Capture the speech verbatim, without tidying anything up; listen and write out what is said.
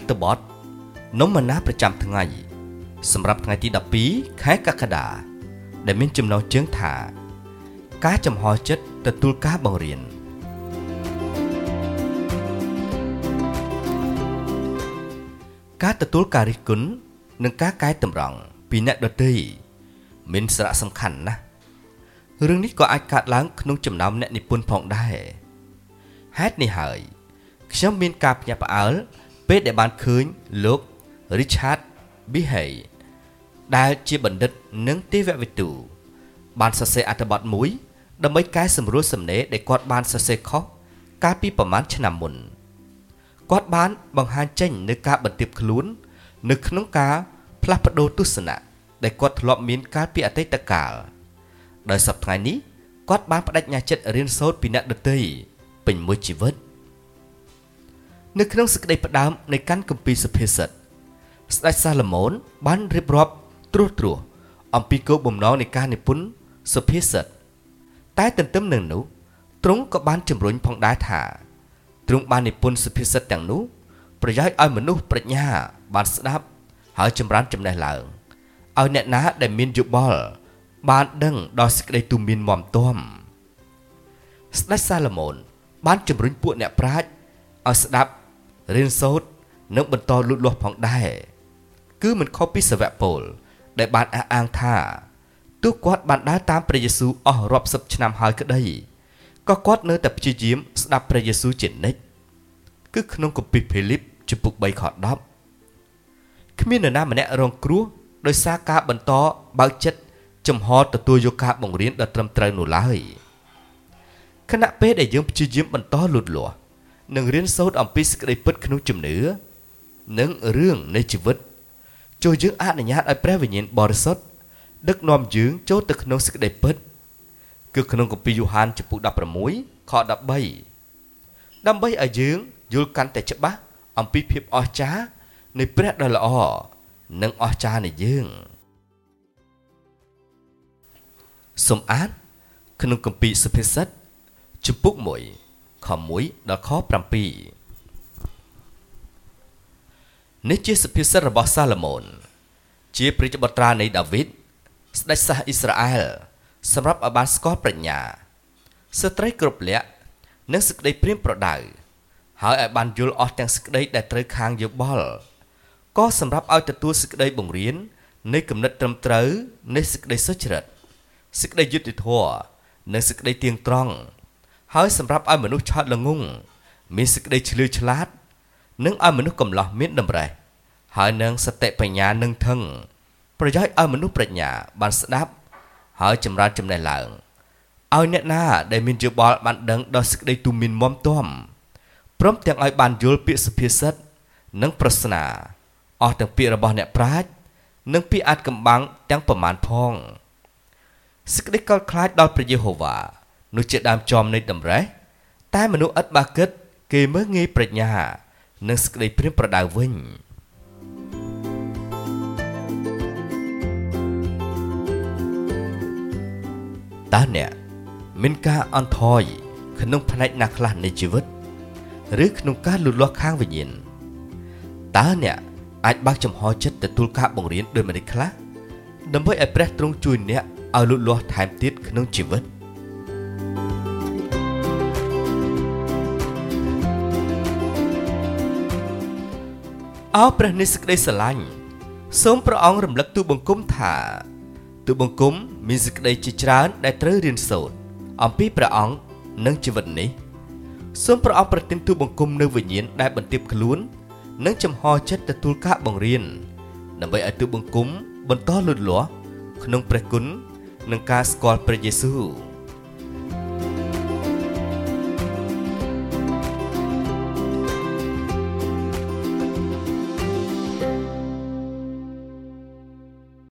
តបតនំមណាប្រចាំថ្ងៃសម្រាប់ថ្ងៃទីដប់ពីរខែកក្កដាដែលមានចំណងជើងថាការចំហចិត្តទទួលការបង្រៀនការទទួលការរិះគន់និងការកែតម្រង់ពីអ្នកដទៃមានសារៈសំខាន់ណាស់រឿងនេះក៏អាចកើតឡើងក្នុងចំណោមអ្នកនិពន្ធផងដែរហេតុនេះហើយខ្ញុំមានការភ្ញាក់ផ្អើលពេលដែលបានឃើញលោក Richard Bihey ដែលជាបណ្ឌិតនិងទេវវិទូបានសរសេរអត្ថបទមួយដើម្បីកែសម្រួលសំណេរដែលគាត់បានសរសេរខុសកាលពីប្រមាណឆ្នាំមុនគាត់បានបង្ហាញចេញនូវការបន្ទាបខ្លួននៅក្នុងការផ្លាស់ប្ដូរទស្សនៈដែលគាត់ធ្លាប់មានកាលពីអតីតកាលដោយសប្តាហ៍នេះគាត់បានបដិញ្ញាចិត្តរៀនសូត្រពីអ្នកដទៃពេញមួយជីវិតនៅក្នុងសេចក្តីផ្ដើមនៃកាន់គម្ពីរសុភាសិតស្ដេចសាឡូមោនបានរៀបរាប់ត្រួសត្រាសអំពីគោលបំណងនៃការនិពន្ធសុភាសិតតែទន្ទឹមនឹងនោះទ្រង់ក៏បានជំរុញផងដែរថាទ្រង់បាននិពន្ធសុភាសិតទាំងនោះប្រយោជន៍ឲ្យមនុស្សប្រាជ្ញាបានស្ដាប់ហើយចម្រើនចំណេះឡើងឲ្យអ្នកណាដែលមានយោបល់បានដឹងដល់សេចក្តីទូន្មានមាំទាំស្ដេចសាឡូមោនបានជំរុញពួកអ្នកប្រាជ្ញឲ្យស្ដាប់រៀនសូត្រនិងបន្តលូតលាស់ផងដែរគឺមិនខុសពីសាវកពលដែលបានអះអាងថាទោះគាត់បានដើរតាមព្រះយេស៊ូវអស់រាប់សិបឆ្នាំហើយក្តីក៏គាត់នៅតែព្យាយាមស្ដាប់ព្រះយេស៊ូវជានិច្ចគឺក្នុងគម្ពីរភីលីបជំពូកបីខដប់គ្មាននរណាម្នាក់រងគ្រោះដោយសារការបន្តបើកចិត្តចំហទទួលយកការបង្រៀនដ៏ត្រឹមត្រូវនោះឡើយខណៈពេលដែលយើងព្យាយាមបន្តលូតលាស់និងរៀនសូត្រអំពីសេចក្តីពិតក្នុងជំនឿនិងរឿងនៃជីវិតចូលយើងអនុញ្ញាតឲ្យព្រះវិញ្ញាណបរិសុទ្ធដឹកនាំយើងចូលទៅក្នុងសេចក្តីពិតគឺក្នុងគម្ពីរយ៉ូហានចំពុកដប់ប្រាំមួយខដប់បីដើម្បីឲ្យយើងយល់កាន់តែច្បាស់អំពីភាពអស្ចារ្យនៃព្រះដ៏ល្អនិងអស្ចារ្យនៃយើងសូមអានក្នុងគម្ពីរសុភាសិតចំពុកមួយខមួយដល់ខប្រាំពីរនេះជាសុភាសិតរបស់សាឡូមោនជាព្រះបុត្រានៃដាវីតស្ដេចសាសអ៊ីស្រាអែលសម្រាប់ឲ្យបានស្គាល់ប្រាជ្ញាស្ត្រីគ្រប់លក្ខនិងសេចក្តីព្រាមប្រដៅហើយឲ្យបានយល់អស់ទាំងសេចក្តីដែលត្រូវខាងយោបល់ក៏សម្រាប់ឲ្យទទួលសេចក្តីបង្រៀននៃគំនិតត្រឹមត្រូវនៃសេចក្តីសុចរិតសេចក្តីយុត្តិធម៌និងសេចក្តីទៀងត្រង់ហើយសម្រាប់ឲ្យមនុស្សឆោតល្ងង់មានសេចក្តីឆ្លៀវឆ្លាតនិងឲ្យមនុស្សកំឡោះមានតម្រេះហើយនឹងសតិបញ្ញានឹងថឹងប្រយោជន៍ឲ្យមនុស្សប្រាជ្ញាបានស្ដាប់ហើយចម្រើនចំណេះឡើងឲ្យអ្នកណាដែលមានយោបល់បានដឹងដល់សេចក្តីទូន្មានមាំទាំព្រមទាំងឲ្យបានយល់ពាក្យសុភាសិតនិងប្រស្នាអស់ទាំងពាក្យរបស់អ្នកប្រាជ្ញនិងពាក្យអាចកំបាំងទាំងប្រមាណផងសេចក្តីកោតខ្លាចដល់ព្រះយេហូវ៉ានោះជាដើមចំនៃតម្រេះតែមនុស្សឥតបាគិតគេមើងងាយប្រាជ្ញានិងសេចក្តីព្រាមប្រដៅវិញតើអ្នកមានការអន់ថយក្នុងផ្នែកណាខ្លះនៃជីវិតឬក្នុងការលូតលាស់ខាងវិញ្ញាណតើអ្នកអាចបើកចំហចិត្តទទួលការបង្រៀនដោយម្តេចខ្លះដើម្បីឲ្យព្រះទ្រង់ជួយអ្នកឲ្យលូតលាស់ថែមទៀតក្នុងជីវិតអោព្រះនៃសេចក្តីស្រឡាញ់សូមព្រះអង្គរំលឹកទូលបង្គំថាទូលបង្គំមានសេចក្តីជាច្រើនដែលត្រូវរៀនសូត្រអំពីព្រះអង្គនិងជីវិតនេះសូមព្រះអង្គប្រទានទូលបង្គំនៅវិញ្ញាណដែលបន្ទាបខ្លួននិងចំហចិត្តទទួលការបង្រៀនដើម្បីឲ្យទូលបង្គំបន្តលូតលាស់ក្នុងព្រះគុណនិងការស្គាល់ព្រះយេស៊ូវ